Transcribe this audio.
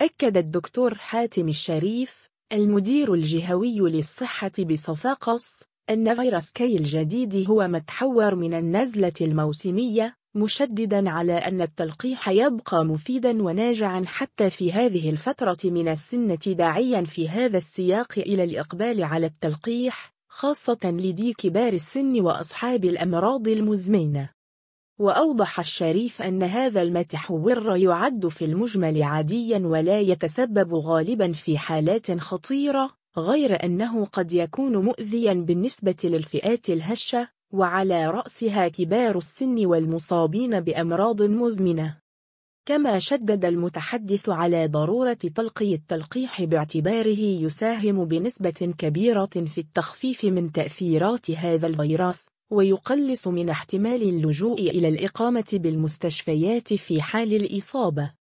أكد الدكتور حاتم الشريف المدير الجهوي للصحة بصفاقس أن فيروس كي الجديد هو متحور من النزلة الموسمية، مشدداً على أن التلقيح يبقى مفيداً وناجعاً حتى في هذه الفترة من السنة، داعياً في هذا السياق إلى الإقبال على التلقيح خاصة لدي كبار السن وأصحاب الأمراض المزمنة. وأوضح الشريف أن هذا المتحور يعد في المجمل عادياً ولا يتسبب غالباً في حالات خطيرة، غير أنه قد يكون مؤذياً بالنسبة للفئات الهشة وعلى رأسها كبار السن والمصابين بأمراض مزمنة. كما شدد المتحدث على ضرورة تلقي التلقيح باعتباره يساهم بنسبة كبيرة في التخفيف من تأثيرات هذا الفيروس، ويقلص من احتمال اللجوء إلى الإقامة بالمستشفيات في حال الإصابة.